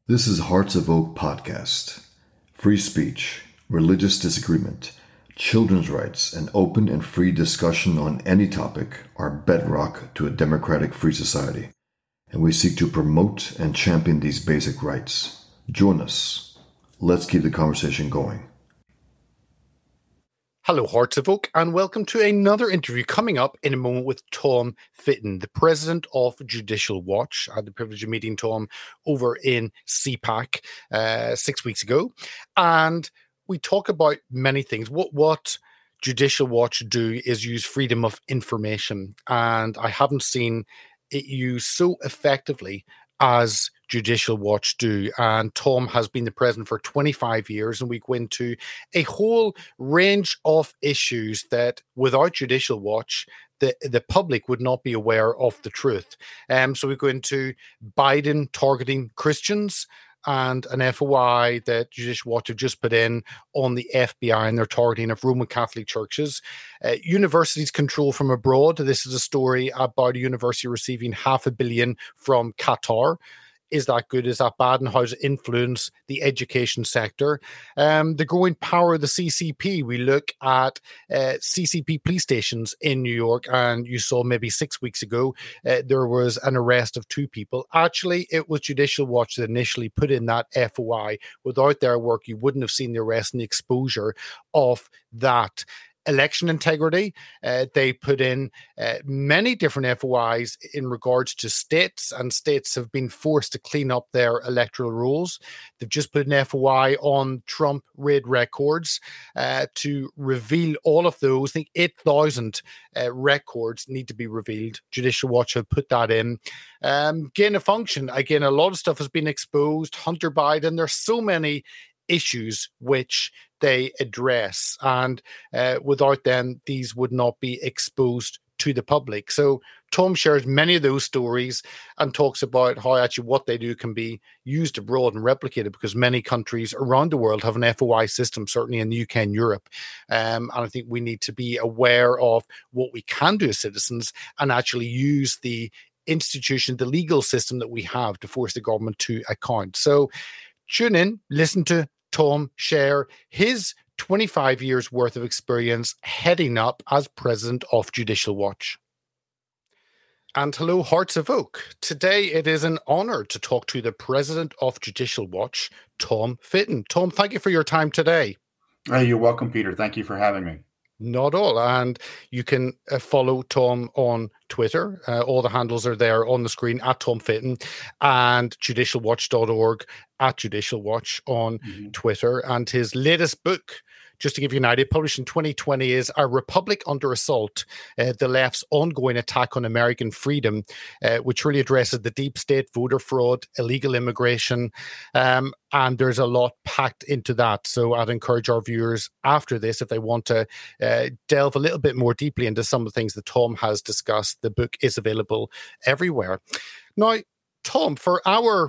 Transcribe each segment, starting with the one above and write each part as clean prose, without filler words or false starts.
This is Hearts of Oak Podcast. Free speech, religious disagreement, children's rights, and open and free discussion on any topic are bedrock to a democratic free society, and we seek to promote and champion these basic rights. Join us. Let's keep the conversation going. Hello, Hearts of Oak, and welcome to another interview coming up in a moment with Tom Fitton, the president of Judicial Watch. I had the privilege of meeting Tom over in CPAC 6 weeks ago, and we talk about many things. What Judicial Watch do is use freedom of information, and I haven't seen it used so effectively as Judicial Watch do. And Tom has been the president for 25 years, and we go into a whole range of issues that without Judicial Watch, the public would not be aware of the truth. So we go into Biden targeting Christians and an FOI that Judicial Watch have just put in on the FBI and their targeting of Roman Catholic churches. Universities control from abroad. This is a story about a university receiving $500 million from Qatar. Is that good? Is that bad? And how does it influence the education sector? The growing power of the CCP. We look at CCP police stations in New York, and you saw maybe 6 weeks ago, there was an arrest of 2 people. Actually, it was Judicial Watch that initially put in that FOI. Without their work, you wouldn't have seen the arrest and the exposure of that. Election integrity. They put in many different FOIs in regards to states, and states have been forced to clean up their electoral rules. They've just put an FOI on Trump raid records to reveal all of those. I think 8,000 records need to be revealed. Judicial Watch have put that in. Gain of function. Again, a lot of stuff has been exposed. Hunter Biden. There's so many issues which they address, and without them, these would not be exposed to the public. So Tom shares many of those stories and talks about how actually what they do can be used abroad and replicated, because many countries around the world have an FOI system, certainly in the UK and Europe. And I think we need to be aware of what we can do as citizens and actually use the institution, the legal system that we have to force the government to account. So tune in, listen to Tom share his 25 years worth of experience heading up as president of Judicial Watch. And hello, Hearts of Oak. Today it is an honor to talk to the president of Judicial Watch, Tom Fitton. Tom, thank you for your time today. You're welcome, Peter. Thank you for having me. Not all. And you can follow Tom on Twitter. All the handles are there on the screen at Tom Fitton, and judicialwatch.org at Judicial Watch on Twitter. And his latest book, just to give you an idea, published in 2020, is A Republic Under Assault, the left's ongoing attack on American freedom, which really addresses the deep state, voter fraud, illegal immigration, and there's a lot packed into that. So I'd encourage our viewers after this, if they want to delve a little bit more deeply into some of the things that Tom has discussed, the book is available everywhere. Now, Tom, for our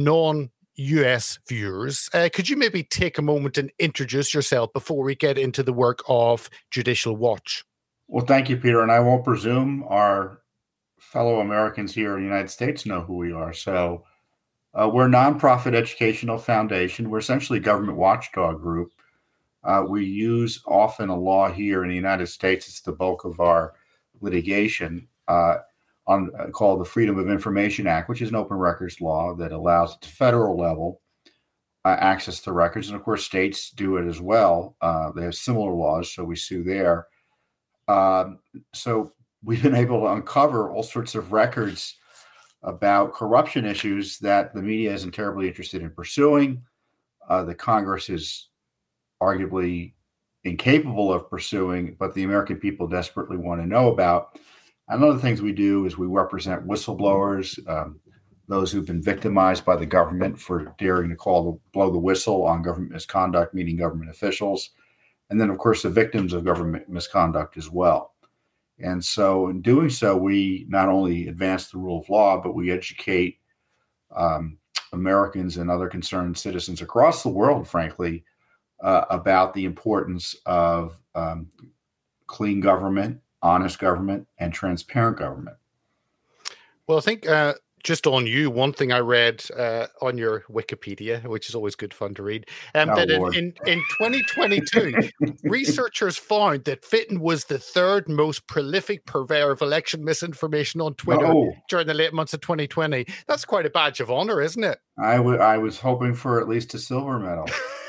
non-US viewers, could you maybe take a moment and introduce yourself before we get into the work of Judicial Watch? Well, thank you, Peter. And I won't presume our fellow Americans here in the United States know who we are. So we're a nonprofit educational foundation. We're essentially a government watchdog group. We use often a law here in the United States. It's the bulk of our litigation called the Freedom of Information Act, which is an open records law that allows at the federal level access to records. And of course, states do it as well. They have similar laws, so we sue there. So we've been able to uncover all sorts of records about corruption issues that the media isn't terribly interested in pursuing. The Congress is arguably incapable of pursuing, but the American people desperately want to know about. And one of the things we do is we represent whistleblowers, those who've been victimized by the government for daring to blow the whistle on government misconduct, meaning government officials. And then, of course, the victims of government misconduct as well. And so in doing so, we not only advance the rule of law, but we educate Americans and other concerned citizens across the world, frankly, about the importance of clean government, honest government, and transparent government. Well, I think just on you, one thing I read on your Wikipedia, which is always good fun to read, that in 2022, researchers found that Fitton was the third most prolific purveyor of election misinformation on Twitter during the late months of 2020. That's quite a badge of honor, isn't it? I was hoping for at least a silver medal.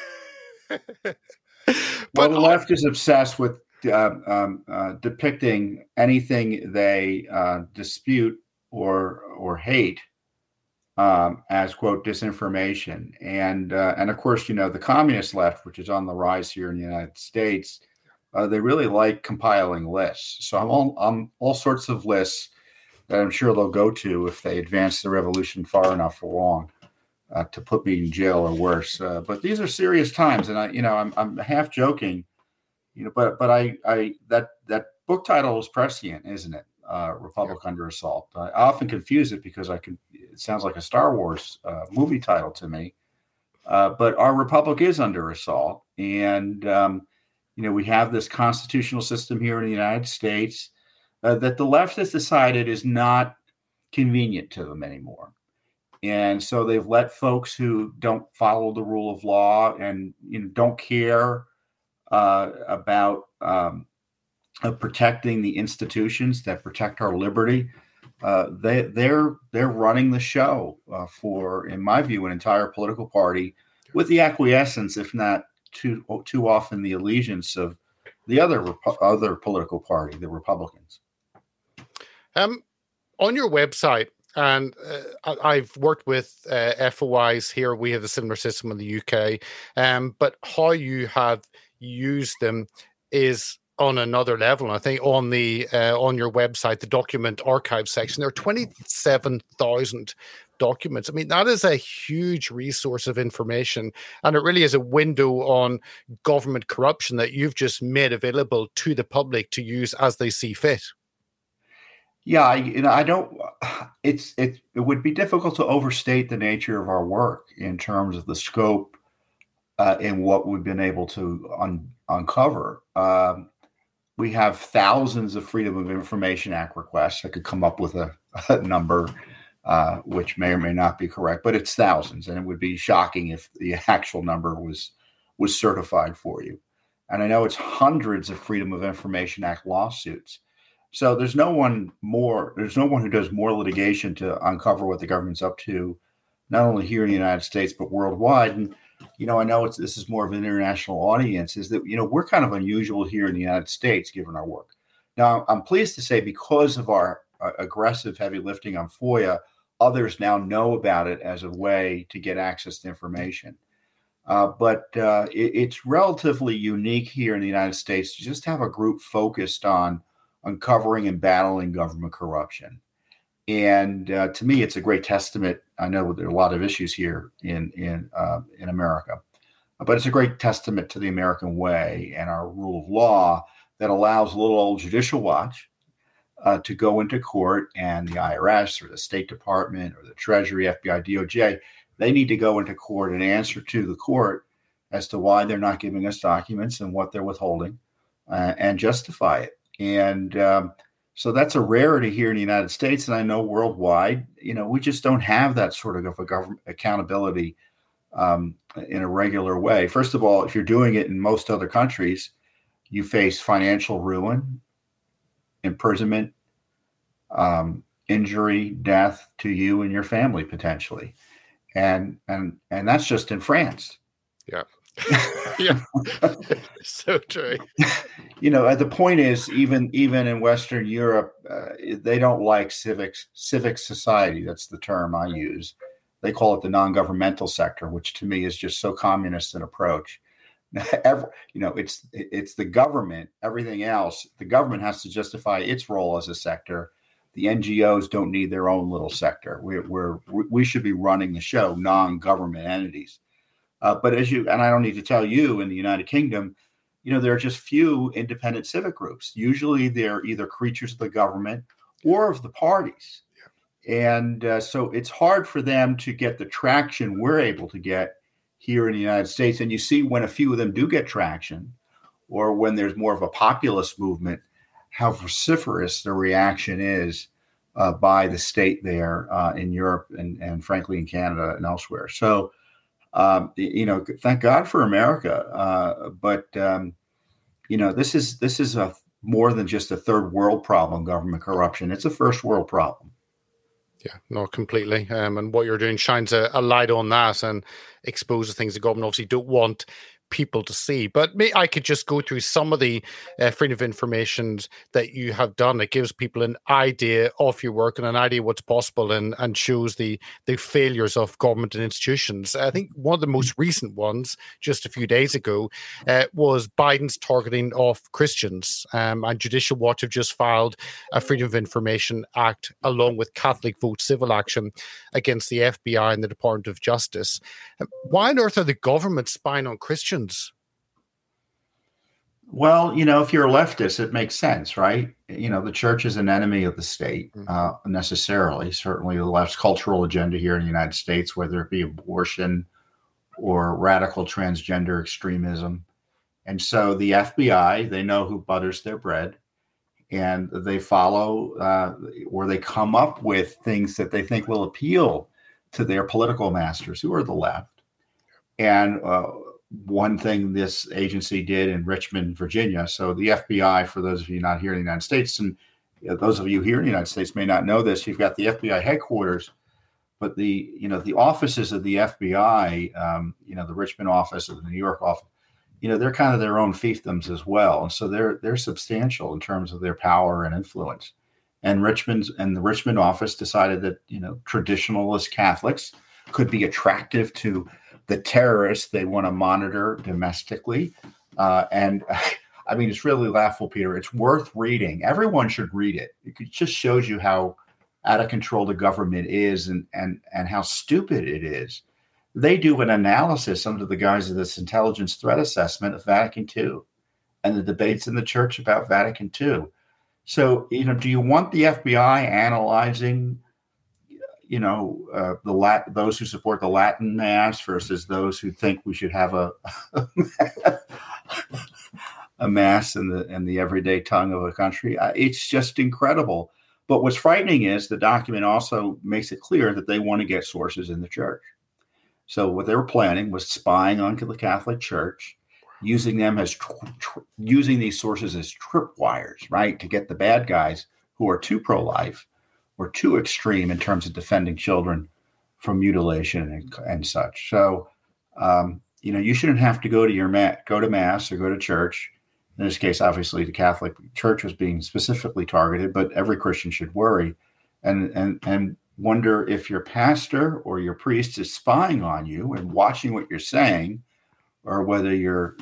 But the left is obsessed with depicting anything they dispute or hate as, quote, disinformation. And of course, the communist left, which is on the rise here in the United States, they really like compiling lists. So I'm on all sorts of lists that I'm sure they'll go to if they advance the revolution far enough along to put me in jail or worse. But these are serious times, and I'm half joking, but that book title is prescient, isn't it? Republic Under Assault. I often confuse it because it sounds like a Star Wars movie title to me. But our republic is under assault, and we have this constitutional system here in the United States that the left has decided is not convenient to them anymore. And so they've let folks who don't follow the rule of law and don't care about protecting the institutions that protect our liberty. They're running the show for, in my view, an entire political party with the acquiescence, if not too often, the allegiance of the other political party, the Republicans. On your website, and I've worked with FOIs here. We have a similar system in the UK, but how you have used them is on another level. And I think on your website, the document archive section, there are 27,000 documents. I mean, that is a huge resource of information, and it really is a window on government corruption that you've just made available to the public to use as they see fit. Yeah, I don't. It would be difficult to overstate the nature of our work in terms of the scope and what we've been able to uncover. We have thousands of Freedom of Information Act requests. I could come up with a number which may or may not be correct, but it's thousands, and it would be shocking if the actual number was certified for you. And I know it's hundreds of Freedom of Information Act lawsuits. So there's no one who does more litigation to uncover what the government's up to, not only here in the United States, but worldwide. And, I know this is more of an international audience, is that, we're kind of unusual here in the United States, given our work. Now, I'm pleased to say, because of our aggressive heavy lifting on FOIA, others now know about it as a way to get access to information. But it's relatively unique here in the United States to just have a group focused on uncovering and battling government corruption. And to me, it's a great testament. I know there are a lot of issues here in America, but it's a great testament to the American way and our rule of law that allows little old Judicial Watch to go into court, and the IRS or the State Department or the Treasury, FBI, DOJ, they need to go into court and answer to the court as to why they're not giving us documents and what they're withholding, and justify it. And so that's a rarity here in the United States, and I know worldwide, we just don't have that sort of a government accountability in a regular way. First of all, if you're doing it in most other countries, you face financial ruin, imprisonment, injury, death to you and your family potentially, and that's just in France. Yeah. Yeah, so true. The point is, even in Western Europe, they don't like civic society. That's the term I use. They call it the non-governmental sector, which to me is just so communist an approach. It's the government. Everything else, the government has to justify its role as a sector. The NGOs don't need their own little sector. We should be running the show, non-government entities. But and I don't need to tell you, in the United Kingdom, there are just few independent civic groups. Usually they're either creatures of the government or of the parties. Yeah. And so it's hard for them to get the traction we're able to get here in the United States. And you see, when a few of them do get traction, or when there's more of a populist movement, how vociferous the reaction is by the state there in Europe and frankly in Canada and elsewhere. So, thank God for America. But this is a more than just a third world problem, government corruption. It's a first world problem. Yeah, no, completely. And what you're doing shines a light on that and exposes things the government obviously don't want people to see. But I could just go through some of the freedom of information that you have done. It gives people an idea of your work and an idea what's possible and shows the failures of government and institutions. I think one of the most recent ones, just a few days ago, was Biden's targeting of Christians. And Judicial Watch have just filed a Freedom of Information Act along with Catholic Vote civil action against the FBI and the Department of Justice. Why on earth are the government spying on Christians? Well, if you're a leftist, it makes sense, right? The church is an enemy of the state, necessarily. Certainly the left's cultural agenda here in the United States, whether it be abortion or radical transgender extremism. And so the FBI, they know who butters their bread, and they follow or they come up with things that they think will appeal to their political masters, who are the left. And one thing this agency did in Richmond, Virginia. So the FBI, for those of you not here in the United States, and those of you here in the United States may not know this, you've got the FBI headquarters, but the offices of the FBI, the Richmond office or the New York office, they're kind of their own fiefdoms as well. And so they're substantial in terms of their power and influence. And the Richmond office decided that, traditionalist Catholics could be attractive to the terrorists they want to monitor domestically. And I mean, it's really laughable, Peter. It's worth reading. Everyone should read it. It just shows you how out of control the government is and how stupid it is. They do an analysis under the guise of this intelligence threat assessment of Vatican II and the debates in the church about Vatican II. So, do you want the FBI analyzing those who support the Latin Mass versus those who think we should have a Mass in the everyday tongue of a country? It's just incredible. But what's frightening is the document also makes it clear that they want to get sources in the church. So what they were planning was spying onto the Catholic Church, using them as using these sources as tripwires, right, to get the bad guys who are too pro-life or too extreme in terms of defending children from mutilation and such. So, you shouldn't have to go to Mass or go to church. In this case, obviously, the Catholic Church was being specifically targeted, but every Christian should worry and wonder if your pastor or your priest is spying on you and watching what you're saying, or whether your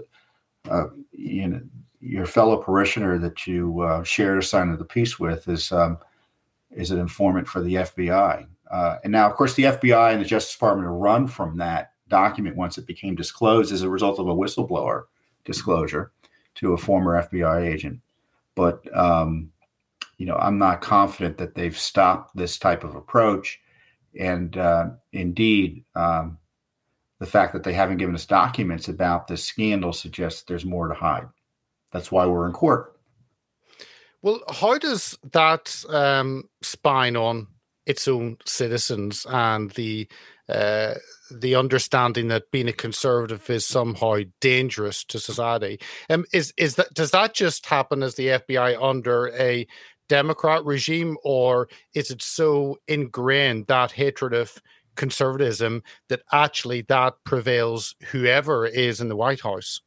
fellow parishioner that you shared a sign of the peace with is an informant for the FBI. And now, of course, the FBI and the Justice Department are run from that document once it became disclosed as a result of a whistleblower disclosure to a former FBI agent. But, I'm not confident that they've stopped this type of approach. And indeed, the fact that they haven't given us documents about this scandal suggests there's more to hide. That's why we're in court. Well, how does that spying on its own citizens and the understanding that being a conservative is somehow dangerous to society, does that just happen as the FBI under a Democrat regime, or is it so ingrained, that hatred of conservatism, that actually that prevails whoever is in the White House?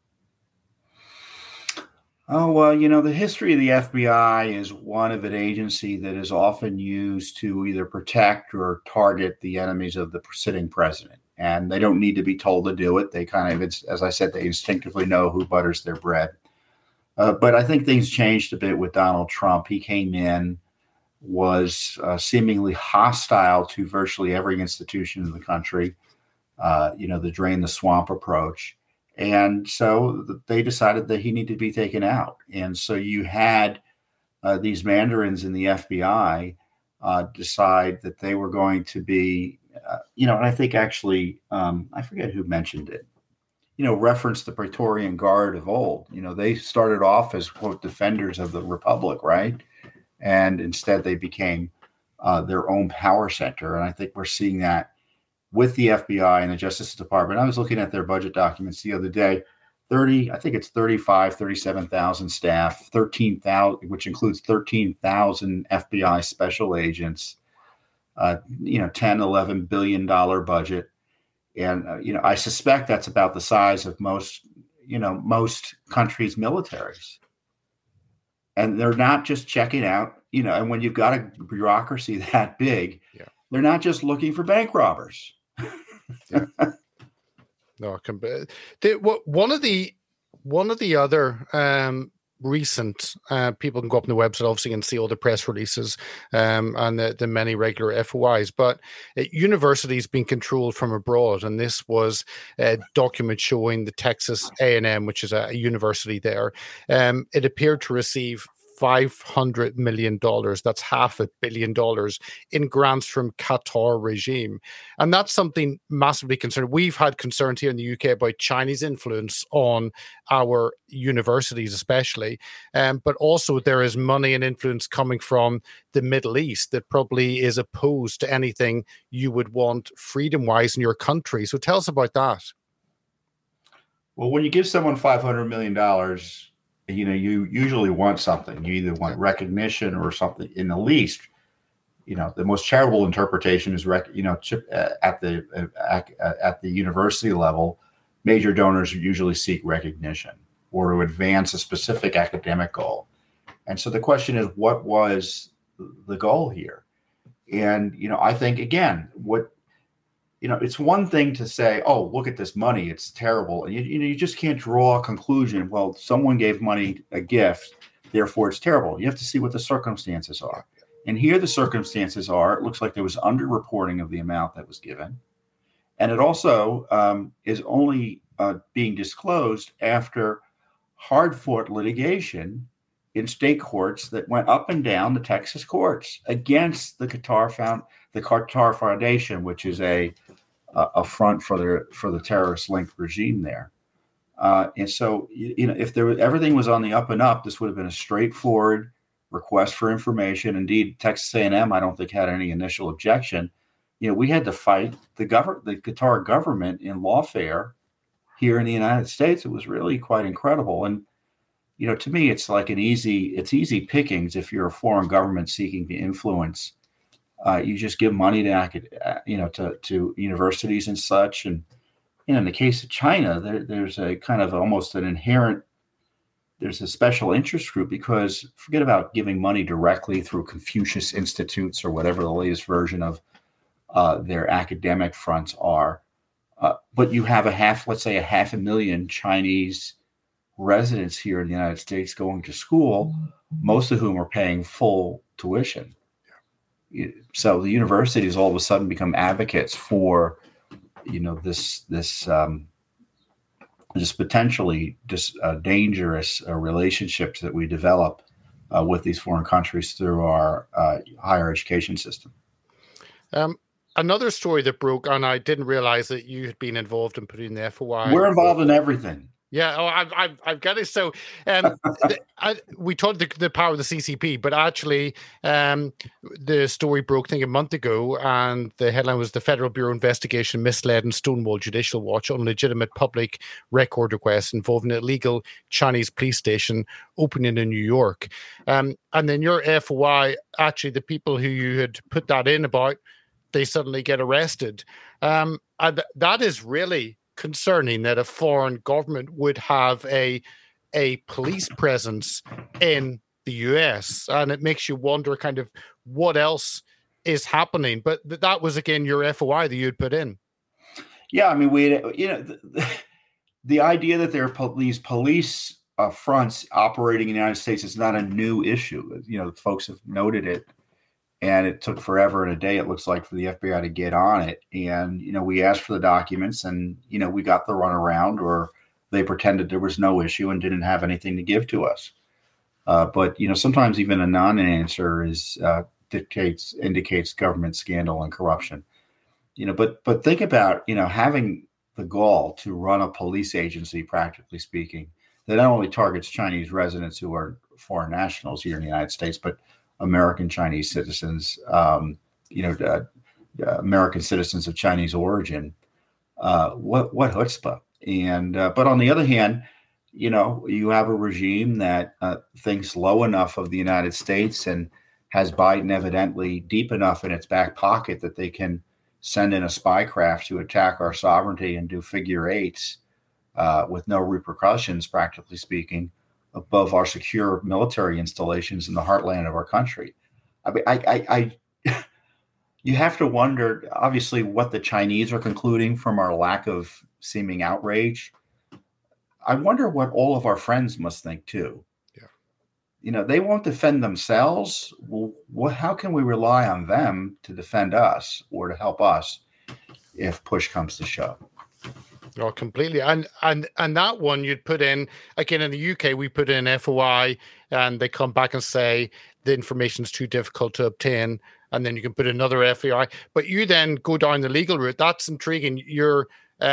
Oh, well, the history of the FBI is one of an agency that is often used to either protect or target the enemies of the sitting president. And they don't need to be told to do it. They kind of, as I said, they instinctively know who butters their bread. But I think things changed a bit with Donald Trump. He came in, was seemingly hostile to virtually every institution in the country, the drain the swamp approach. And so they decided that he needed to be taken out. And so you had these mandarins in the FBI decide that they were going to be, and I think actually, I forget who mentioned it, referenced the Praetorian Guard of old. They started off as, quote, defenders of the Republic, right? and instead they became their own power center. And I think we're seeing that with the FBI and the Justice Department. I was looking at their budget documents the other day. 37,000 staff, 13,000, which includes 13,000 FBI special agents, 10, $11 billion budget. And, I suspect that's about the size of most countries' militaries. And they're not just checking out, and when you've got a bureaucracy that big, they're not just looking for bank robbers. Yeah. No, I can. One of the other recent people can go up on the website, obviously, and see all the press releases and the many regular FOIs. But universities being controlled from abroad, and this was a document showing the Texas A&M, which is a university there. It appeared to receive $500 million. That's $500 million in grants from Qatar regime. And that's something massively concerning. We've had concerns here in the UK about Chinese influence on our universities, especially. But also there is money and influence coming from the Middle East that probably is opposed to anything you would want freedom-wise in your country. So tell us about that. Well, when you give someone $500 million, you usually want something. You either want recognition or something. In the least, the most charitable interpretation is, at the university level, major donors usually seek recognition or to advance a specific academic goal. And so the question is, what was the goal here? And I think again, it's one thing to say, oh, look at this money, it's terrible. And you just can't draw a conclusion. Well, someone gave money a gift, therefore it's terrible. You have to see what the circumstances are. And here the circumstances are, it looks like there was underreporting of the amount that was given. And it also is only being disclosed after hard-fought litigation in state courts that went up and down the Texas courts against the Qatar Foundation, which is a front for the terrorist-linked regime there. And so, if everything was on the up and up, this would have been a straightforward request for information. Indeed, Texas A&M, I don't think, had any initial objection. We had to fight the Qatar government in lawfare here in the United States. It was really quite incredible. And to me, it's like easy pickings if you're a foreign government seeking to influence. You just give money to universities and such. And in the case of China, there's a kind of almost an inherent, there's a special interest group, because forget about giving money directly through Confucius Institutes or whatever the latest version of their academic fronts are. But you have let's say 500,000 Chinese residents here in the United States going to school, most of whom are paying full tuition. So the universities all of a sudden become advocates for, this potentially dangerous relationships that we develop with these foreign countries through our higher education system. Another story that broke, and I didn't realize that you had been involved in putting the FOI. We're involved in everything. Yeah, I've got it. So we talked the power of the CCP, but actually the story broke, I think, a month ago, and the headline was the Federal Bureau Investigation misled and stonewalled Judicial Watch on legitimate public record requests involving an illegal Chinese police station opening in New York. And then your FOI, actually the people who you had put that in about, they suddenly get arrested. And that is really concerning, that a foreign government would have a police presence in the US, and it makes you wonder kind of what else is happening. But that was again your FOI that you'd put in. Yeah, I mean, the idea that there are these police fronts operating in the United States is not a new issue. Folks have noted it. And it took forever and a day, it looks like, for the FBI to get on it. And, we asked for the documents and, we got the runaround, or they pretended there was no issue and didn't have anything to give to us. But sometimes even a non-answer indicates government scandal and corruption. But think about, having the gall to run a police agency, practically speaking, that not only targets Chinese residents who are foreign nationals here in the United States, but American Chinese citizens, American citizens of Chinese origin. What chutzpah? And but on the other hand, you have a regime that thinks low enough of the United States and has Biden evidently deep enough in its back pocket that they can send in a spy craft to attack our sovereignty and do figure eights with no repercussions, practically speaking, above our secure military installations in the heartland of our country. I mean, you have to wonder, obviously, what the Chinese are concluding from our lack of seeming outrage. I wonder what all of our friends must think too. Yeah. They won't defend themselves. Well, how can we rely on them to defend us or to help us if push comes to shove? Oh, completely. And that one you'd put in, again, in the UK, we put in FOI and they come back and say the information is too difficult to obtain. And then you can put another FOI. But you then go down the legal route. That's intriguing. You're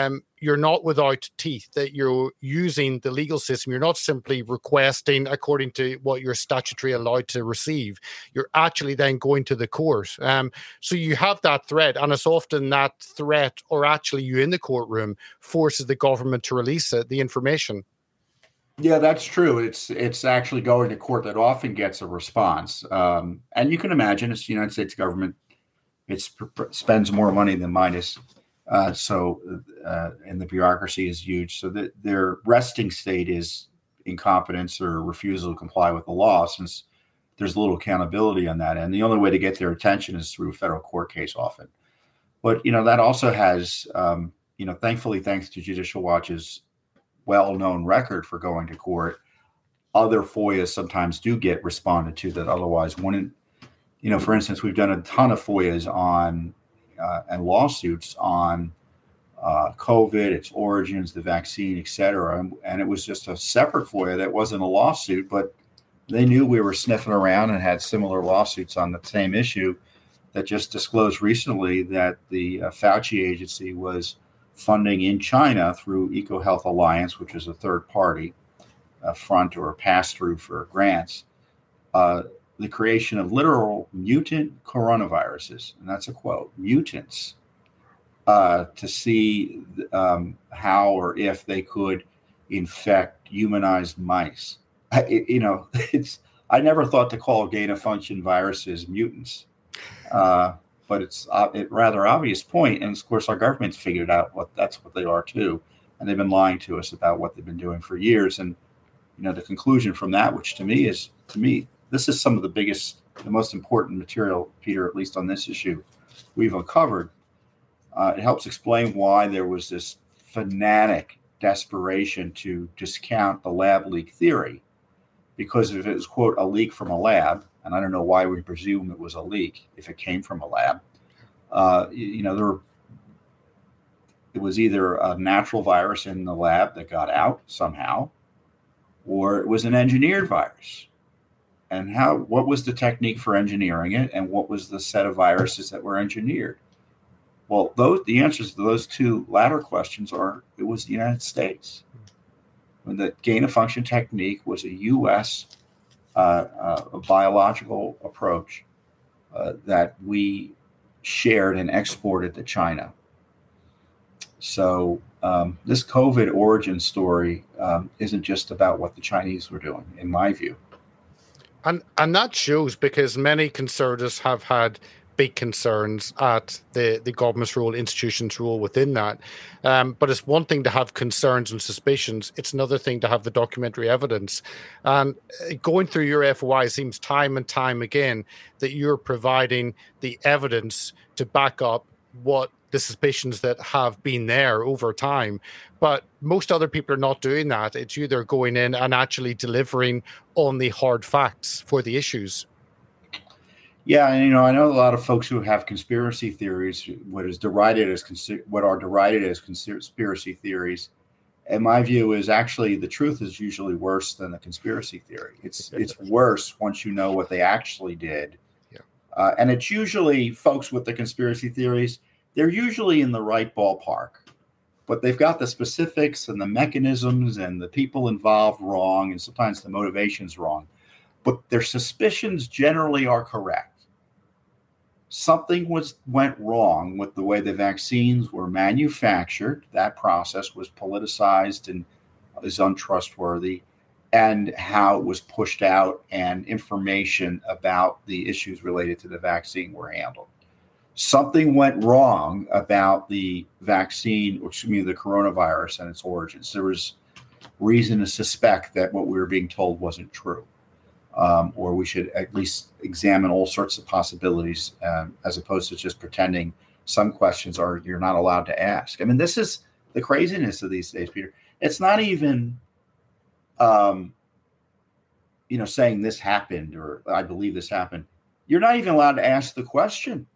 not without teeth, that you're using the legal system. You're not simply requesting according to what you're statutory allowed to receive. You're actually then going to the court. So you have that threat, and it's often that threat, or actually you in the courtroom, forces the government to release the information. Yeah, that's true. It's actually going to court that often gets a response. And you can imagine it's the United States government. It spends more money than Midas. And the bureaucracy is huge. So that their resting state is incompetence or refusal to comply with the law, since there's little accountability on that. And the only way to get their attention is through a federal court case often. But, that also has, thankfully, thanks to Judicial Watch's well-known record for going to court, other FOIAs sometimes do get responded to that otherwise wouldn't. For instance, we've done a ton of FOIAs on and lawsuits on COVID, its origins, the vaccine, et cetera. And it was just a separate FOIA that wasn't a lawsuit, but they knew we were sniffing around and had similar lawsuits on the same issue that just disclosed recently that the Fauci agency was funding in China through EcoHealth Alliance, which is a third party, a front or a pass-through for grants, the creation of literal mutant coronaviruses, and that's a quote, mutants, to see how or if they could infect humanized mice. I never thought to call gain-of-function viruses mutants, but it's a rather obvious point. And of course, our government's figured out that's what they are too, and they've been lying to us about what they've been doing for years. And the conclusion from that, which to me, this is some of the most important material, Peter, at least on this issue, we've uncovered. It helps explain why there was this fanatic desperation to discount the lab leak theory, because if it was, quote, a leak from a lab, and I don't know why we presume it was a leak if it came from a lab, it was either a natural virus in the lab that got out somehow, or it was an engineered virus. And what was the technique for engineering it, and what was the set of viruses that were engineered? Well, the answers to those two latter questions are, it was the United States. When the gain-of-function technique was a U.S. A biological approach that we shared and exported to China. So this COVID origin story isn't just about what the Chinese were doing, in my view. And that shows, because many conservatives have had big concerns at the government's role, institutions' role within that. But it's one thing to have concerns and suspicions. It's another thing to have the documentary evidence. And going through your FOI seems time and time again that you're providing the evidence to back up what the suspicions that have been there over time. But most other people are not doing that. It's either going in and actually delivering on the hard facts for the issues. Yeah, and I know a lot of folks who have conspiracy theories, what are derided as conspiracy theories. And my view is actually the truth is usually worse than the conspiracy theory. It's worse once you know what they actually did. Yeah. And it's usually folks with the conspiracy theories, they're usually in the right ballpark, but they've got the specifics and the mechanisms and the people involved wrong, and sometimes the motivation's wrong. but their suspicions generally are correct. Something went wrong with the way the vaccines were manufactured. That process was politicized and is untrustworthy, and how it was pushed out and information about the issues related to the vaccine were handled. Something went wrong about the vaccine, the coronavirus and its origins. There was reason to suspect that what we were being told wasn't true, or we should at least examine all sorts of possibilities, as opposed to just pretending some questions you're not allowed to ask. I mean, this is the craziness of these days, Peter. It's not even, saying this happened or I believe this happened. You're not even allowed to ask the question.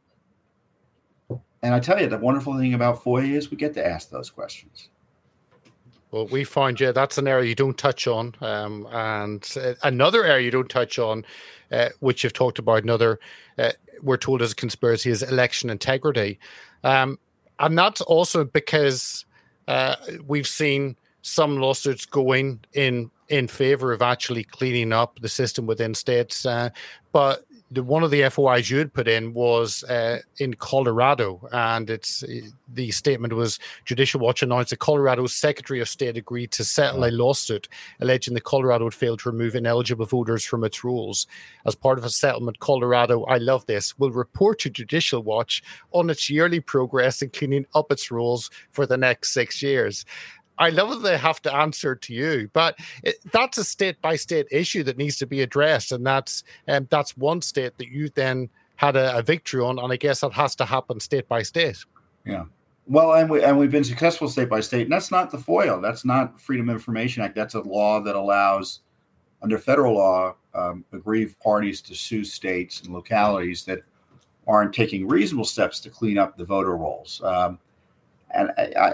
Yeah. And I tell you, the wonderful thing about FOIA is we get to ask those questions. Well, we find, that's an area you don't touch on. And another area you don't touch on, which you've talked about, we're told is a conspiracy, is election integrity. And that's also because we've seen some lawsuits going in favor of actually cleaning up the system within states. But one of the FOIs you had put in was in Colorado, and the statement was Judicial Watch announced that Colorado's Secretary of State agreed to settle a lawsuit alleging that Colorado had failed to remove ineligible voters from its rolls. As part of a settlement, Colorado, I love this, will report to Judicial Watch on its yearly progress in cleaning up its rolls for the next 6 years. I love that they have to answer to you, but that's a state-by-state issue that needs to be addressed, and that's one state that you then had a victory on, and I guess that has to happen state by state. Yeah, well, and we've been successful state by state, and that's not the FOIA. That's not Freedom of Information Act. That's a law that allows, under federal law, aggrieved parties to sue states and localities that aren't taking reasonable steps to clean up the voter rolls. And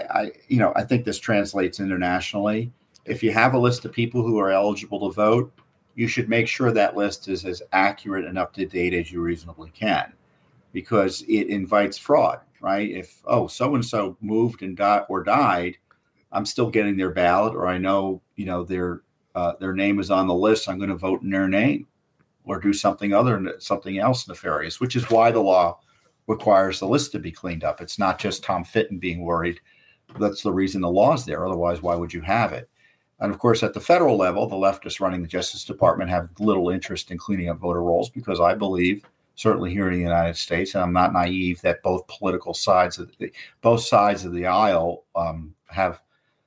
I think this translates internationally. If you have a list of people who are eligible to vote, you should make sure that list is as accurate and up to date as you reasonably can, because it invites fraud, right? If, so-and-so moved and died, I'm still getting their ballot, or I know, their name is on the list. I'm going to vote in their name or do something else nefarious, which is why the law requires the list to be cleaned up. It's not just Tom Fitton being worried. That's the reason the law's there. Otherwise, why would you have it? And of course, at the federal level, the leftists running the Justice Department have little interest in cleaning up voter rolls, because I believe, certainly here in the United States, and I'm not naive, that both sides of the aisle are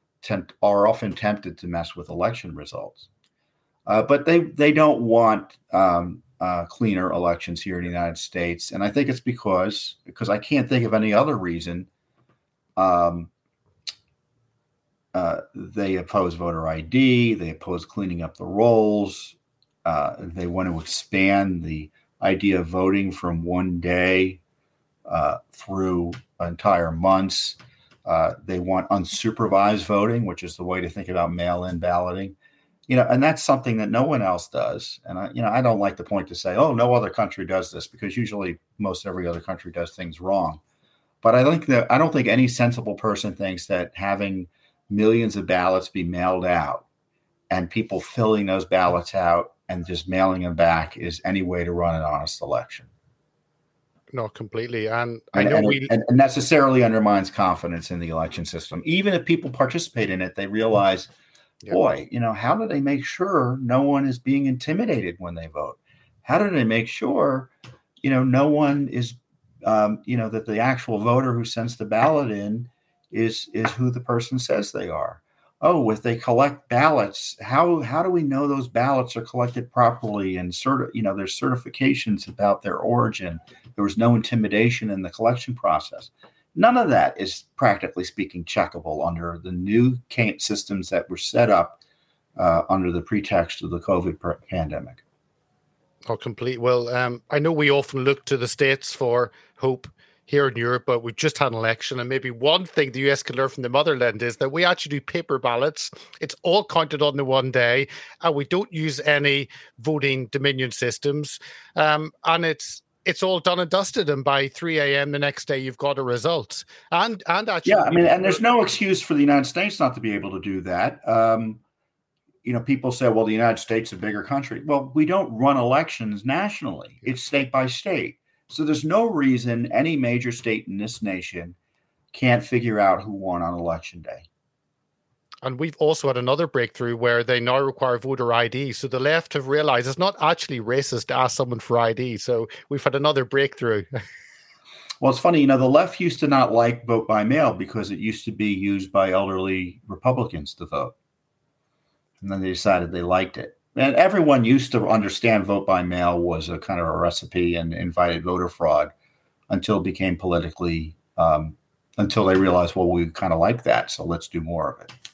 often tempted to mess with election results. But they don't want cleaner elections here in the United States. And I think it's because I can't think of any other reason they oppose voter ID, they oppose cleaning up the rolls, they want to expand the idea of voting from one day through entire months. They want unsupervised voting, which is the way to think about mail-in balloting. And that's something that no one else does. And I don't like the point to say, no other country does this, because usually most every other country does things wrong. But I don't think any sensible person thinks that having millions of ballots be mailed out and people filling those ballots out and just mailing them back is any way to run an honest election. Not completely. And necessarily undermines confidence in the election system. Even if people participate in it, they realize, boy, how do they make sure no one is being intimidated when they vote? How do they make sure, no one is, that the actual voter who sends the ballot in is who the person says they are? If they collect ballots, how do we know those ballots are collected properly? And there's certifications about their origin. There was no intimidation in the collection process. None of that is, practically speaking, checkable under the new systems that were set up under the pretext of the COVID pandemic. Complete. Well, I know we often look to the States for hope here in Europe, but we've just had an election, and maybe one thing the US can learn from the motherland is that we actually do paper ballots. It's all counted on the one day, and we don't use any voting dominion systems, and it's all done and dusted, and by 3 a.m. the next day, you've got a result. And actually, and there's no excuse for the United States not to be able to do that. people say, well, the United States is a bigger country. Well, we don't run elections nationally. It's state by state. So there's no reason any major state in this nation can't figure out who won on election day. And we've also had another breakthrough where they now require voter ID. So the left have realized it's not actually racist to ask someone for ID. So we've had another breakthrough. Well, it's funny, the left used to not like vote by mail because it used to be used by elderly Republicans to vote. And then they decided they liked it. And everyone used to understand vote by mail was a kind of a recipe and invited voter fraud until it became politically, until they realized, well, we kind of like that. So let's do more of it.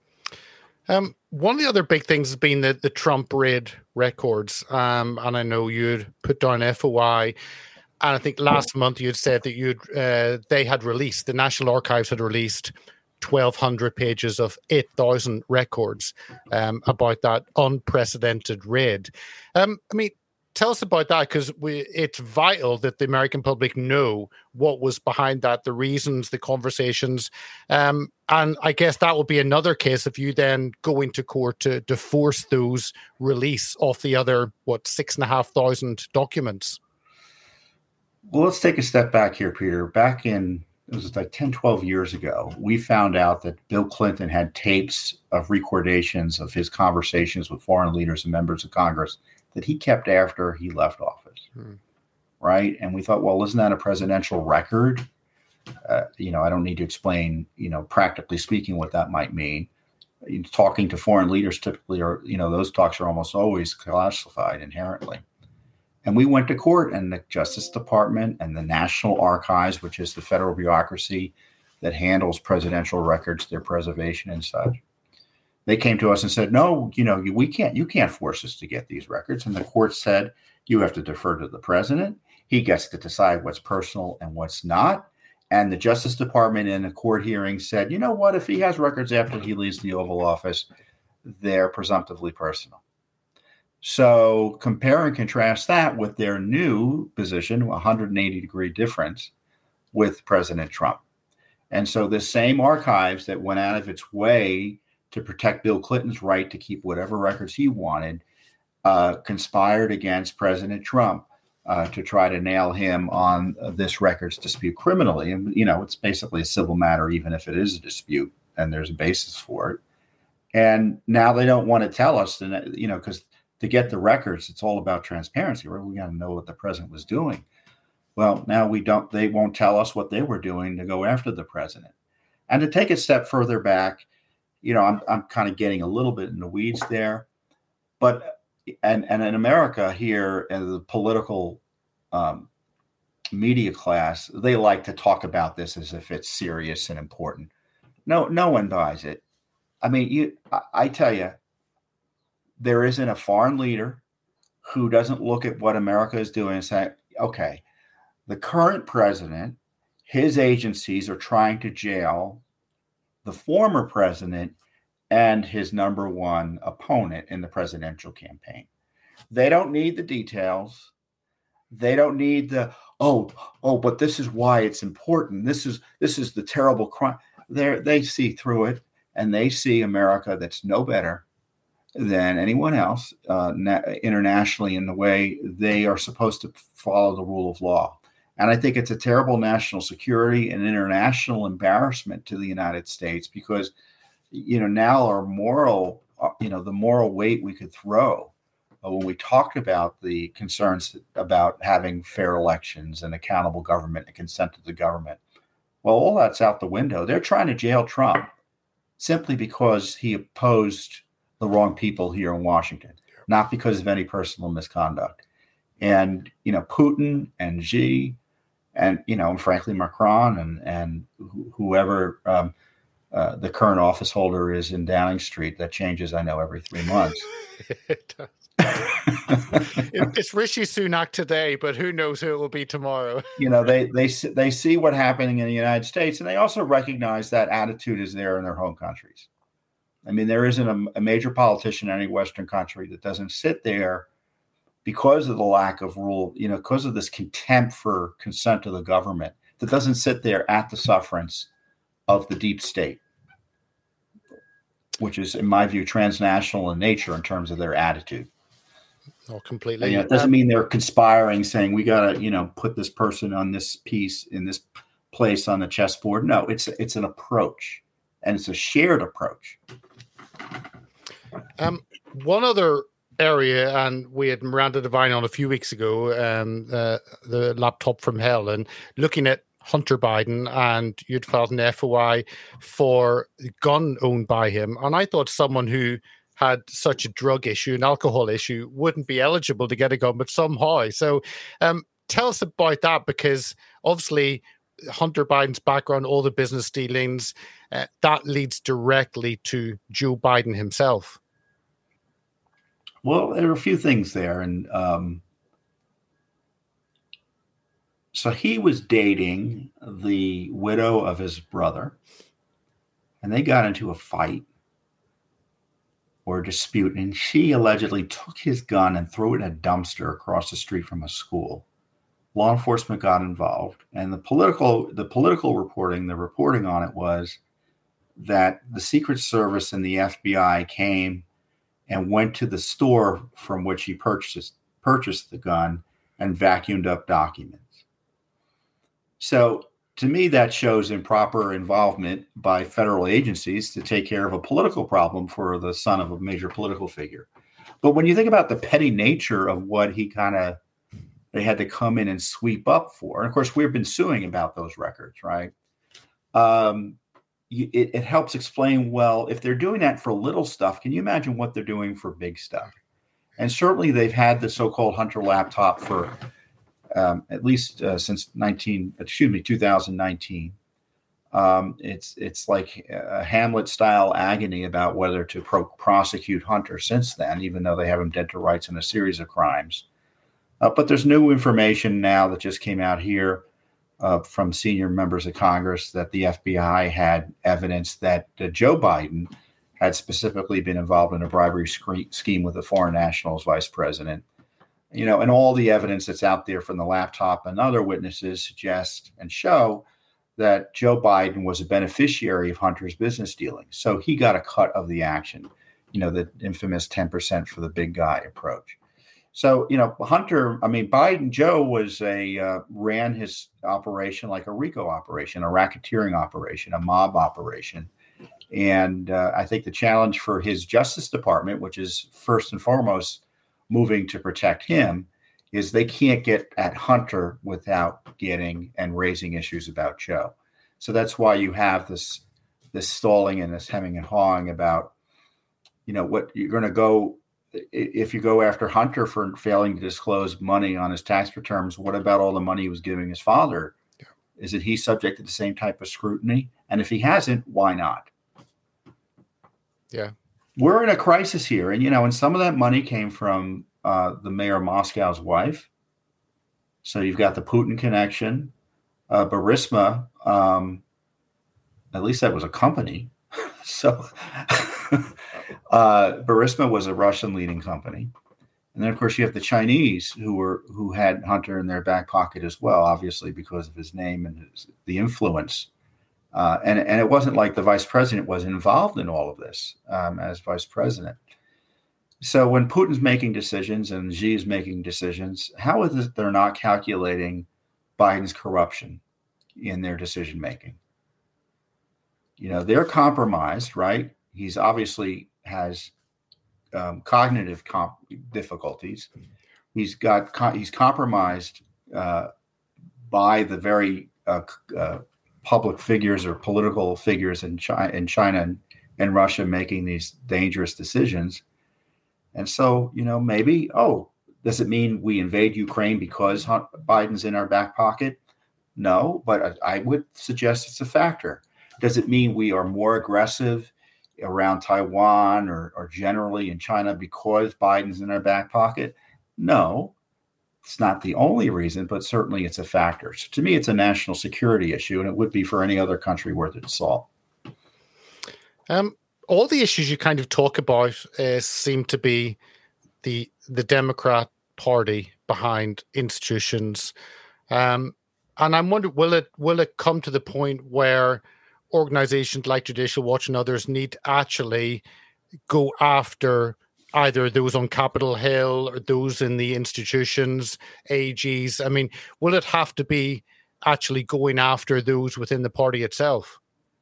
One of the other big things has been the Trump raid records. And I know you'd put down FOI. And I think last month you'd said that the National Archives had released 1,200 pages of 8,000 records about that unprecedented raid. Tell us about that, because it's vital that the American public know what was behind that, the reasons, the conversations. And I guess that will be another case if you then go into court to force those release off the other, 6,500 documents. Well, let's take a step back here, Peter. Back in, it was like 10, 12 years ago, we found out that Bill Clinton had tapes of recordations of his conversations with foreign leaders and members of Congress that he kept after he left office, right? And we thought, well, isn't that a presidential record? I don't need to explain, practically speaking, what that might mean. Talking to foreign leaders typically are, those talks are almost always classified inherently. And we went to court, and the Justice Department and the National Archives, which is the federal bureaucracy that handles presidential records, their preservation and such, they came to us and said, no, you can't force us to get these records. And the court said, you have to defer to the president. He gets to decide what's personal and what's not. And the Justice Department in a court hearing said, you know what, if he has records after he leaves the Oval Office, they're presumptively personal. So compare and contrast that with their new position, 180-degree difference with President Trump. And so the same archives that went out of its way to protect Bill Clinton's right to keep whatever records he wanted, conspired against President Trump to try to nail him on this records dispute criminally. And, it's basically a civil matter, even if it is a dispute and there's a basis for it. And now they don't want to tell us, because to get the records, it's all about transparency, right? We got to know what the president was doing. Well, now they won't tell us what they were doing to go after the president. And to take a step further back, I'm kind of getting a little bit in the weeds there, but and in America here, the political media class, they like to talk about this as if it's serious and important. No one buys it. I tell you, there isn't a foreign leader who doesn't look at what America is doing and say, okay, the current president, his agencies are trying to jail the former president and his number one opponent in the presidential campaign. They don't need the details. They don't need the, but this is why it's important. This is the terrible crime. They see through it, and they see America that's no better than anyone else internationally in the way they are supposed to follow the rule of law. And I think it's a terrible national security and international embarrassment to the United States because, now our moral, the moral weight we could throw when we talked about the concerns about having fair elections and accountable government and consent to the government. Well, all that's out the window. They're trying to jail Trump simply because he opposed the wrong people here in Washington, not because of any personal misconduct. And, Putin and Xi and, and frankly, Macron and whoever the current office holder is in Downing Street, that changes, I know, every 3 months. It does. It's Rishi Sunak today, but who knows who it will be tomorrow. They see what's happening in the United States, and they also recognize that attitude is there in their home countries. There isn't a major politician in any Western country that doesn't sit there because of the lack of rule, because of this contempt for consent to the government, that doesn't sit there at the sufferance of the deep state. which is, in my view, transnational in nature in terms of their attitude. Oh, completely. It doesn't mean they're conspiring, saying we got to, put this person on this piece in this place on the chessboard. No, it's an approach, and it's a shared approach. One other area, and we had Miranda Devine on a few weeks ago, the laptop from hell, and looking at Hunter Biden, and you'd filed an FOI for the gun owned by him. And I thought someone who had such a drug issue, an alcohol issue, wouldn't be eligible to get a gun, but somehow. So tell us about that, because obviously Hunter Biden's background, all the business dealings, that leads directly to Joe Biden himself. Well, there are a few things there. And so he was dating the widow of his brother, and they got into a fight or a dispute, and she allegedly took his gun and threw it in a dumpster across the street from a school. Law enforcement got involved, and the political reporting, the reporting on it was that the Secret Service and the FBI came and went to the store from which he purchased the gun and vacuumed up documents. So to me, that shows improper involvement by federal agencies to take care of a political problem for the son of a major political figure. But when you think about the petty nature of what they had to come in and sweep up for, and of course, we've been suing about those records, right? It helps explain, well, if they're doing that for little stuff, can you imagine what they're doing for big stuff? And certainly they've had the so-called Hunter laptop for at least since 2019. It's like a Hamlet-style agony about whether to prosecute Hunter since then, even though they have him dead to rights in a series of crimes. But there's new information now that just came out here from senior members of Congress that the FBI had evidence that Joe Biden had specifically been involved in a bribery scheme with a foreign national as vice president. And all the evidence that's out there from the laptop and other witnesses suggest and show that Joe Biden was a beneficiary of Hunter's business dealings. So he got a cut of the action, the infamous 10% for the big guy approach. So, Joe ran his operation like a RICO operation, a racketeering operation, a mob operation. And I think the challenge for his Justice Department, which is first and foremost moving to protect him, is they can't get at Hunter without getting and raising issues about Joe. So that's why you have this stalling and this hemming and hawing about, what you're going to go. If you go after Hunter for failing to disclose money on his tax returns, what about all the money he was giving his father? Yeah. Isn't he subject to the same type of scrutiny? And if he hasn't, why not? Yeah. We're in a crisis here. And some of that money came from the mayor of Moscow's wife. So you've got the Putin connection. Burisma, at least that was a company. So Burisma was a Russian leading company. And then, of course, you have the Chinese who had Hunter in their back pocket as well, obviously because of his name and the influence. And it wasn't like the vice president was involved in all of this as vice president. So when Putin's making decisions and Xi is making decisions, how is it they're not calculating Biden's corruption in their decision making? They're compromised, right? He's obviously has cognitive difficulties. He's compromised by the very public figures or political figures in China and Russia making these dangerous decisions. And so, maybe, does it mean we invade Ukraine because Biden's in our back pocket? No, but I would suggest it's a factor. Does it mean we are more aggressive around Taiwan or generally in China because Biden's in our back pocket? No, it's not the only reason, but certainly it's a factor. So to me, it's a national security issue, and it would be for any other country worth its salt. All the issues you kind of talk about seem to be the Democrat Party behind institutions. And I'm wondering, will it come to the point where organizations like Judicial Watch and others need to actually go after either those on Capitol Hill or those in the institutions, AGs? I mean, will it have to be actually going after those within the party itself?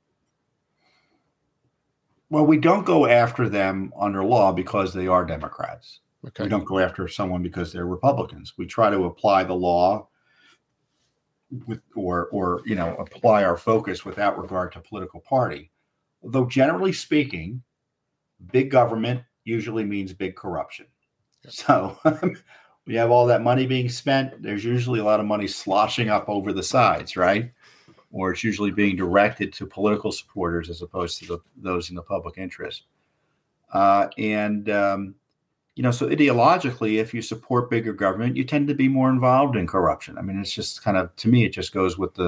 Well, we don't go after them under law because they are Democrats. Okay. We don't go after someone because they're Republicans. We try to apply the law with, or apply our focus without regard to political party. Although generally speaking, big government usually means big corruption. Yep. So we have all that money being spent. There's usually a lot of money sloshing up over the sides, right? Or it's usually being directed to political supporters as opposed to those in the public interest. So ideologically, if you support bigger government, you tend to be more involved in corruption. I mean, it's just kind of, to me, it just goes with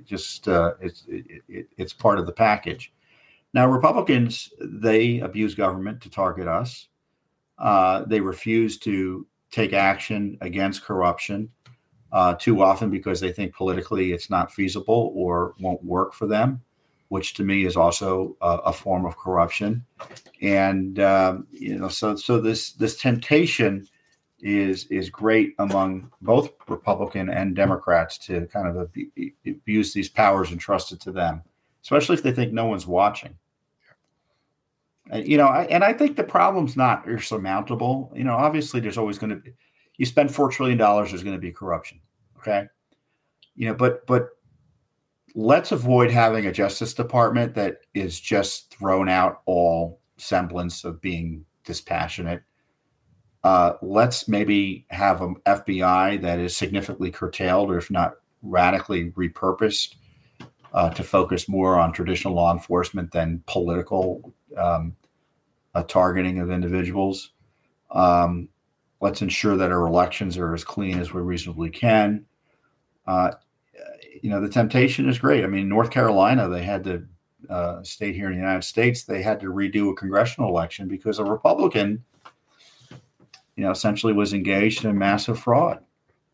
it's part of the package. Now, Republicans, they abuse government to target us. They refuse to take action against corruption too often because they think politically it's not feasible or won't work for them, which to me is also a form of corruption. And so this temptation is great among both Republican and Democrats to kind of abuse these powers entrusted to them, especially if they think no one's watching. And I think the problem's not insurmountable. Obviously, there's always going to be. You spend $4 trillion, there's going to be corruption. Okay, but let's avoid having a Justice Department that is just thrown out all semblance of being dispassionate. Let's maybe have an FBI that is significantly curtailed, or if not radically repurposed, to focus more on traditional law enforcement than political targeting of individuals. Let's ensure that our elections are as clean as we reasonably can. The temptation is great. I mean, North Carolina, they had to state here in the United States, they had to redo a congressional election because a Republican, essentially was engaged in massive fraud.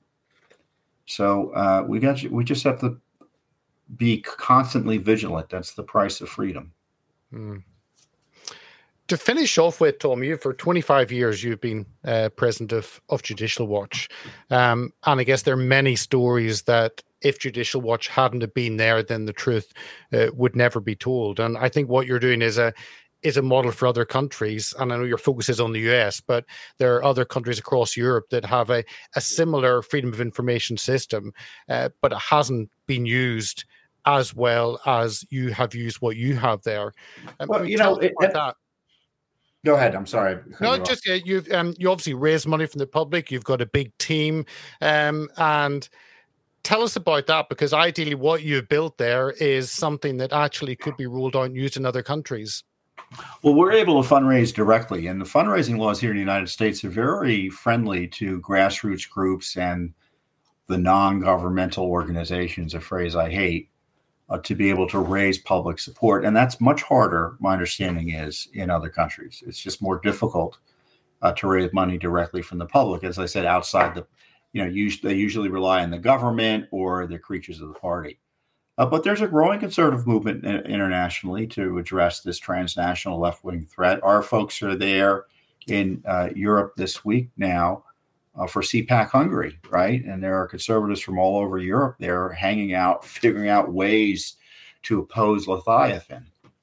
So we just have to be constantly vigilant. That's the price of freedom. Mm. To finish off with, Tom, for 25 years, you've been president of Judicial Watch. And I guess there are many stories that if Judicial Watch hadn't have been there, then the truth would never be told. And I think what you're doing is a model for other countries. And I know your focus is on the US, but there are other countries across Europe that have a similar freedom of information system, but it hasn't been used as well as you have used what you have there. That. Go ahead. I'm sorry. No, just you obviously raised money from the public. You've got a big team, and tell us about that, because ideally what you've built there is something that actually could be rolled out and used in other countries. Well, we're able to fundraise directly, and the fundraising laws here in the United States are very friendly to grassroots groups and the non-governmental organizations, a phrase I hate, to be able to raise public support. And that's much harder, my understanding is, in other countries. It's just more difficult to raise money directly from the public. As I said, outside they usually rely on the government or the creatures of the party. But there's a growing conservative movement internationally to address this transnational left-wing threat. Our folks are there in Europe this week now for CPAC Hungary, right? And there are conservatives from all over Europe there hanging out, figuring out ways to oppose Leviathan.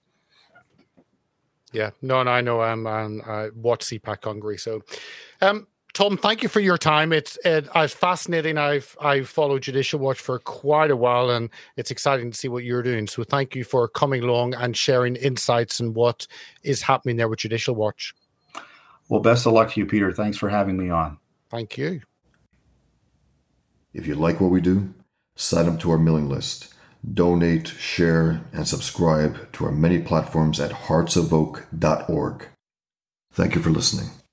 Yeah, no, and I know I watch CPAC Hungary. So, Tom, thank you for your time. It's fascinating. I've followed Judicial Watch for quite a while, and it's exciting to see what you're doing. So thank you for coming along and sharing insights and what is happening there with Judicial Watch. Well, best of luck to you, Peter. Thanks for having me on. Thank you. If you like what we do, sign up to our mailing list, donate, share, and subscribe to our many platforms at heartsofoak.org. Thank you for listening.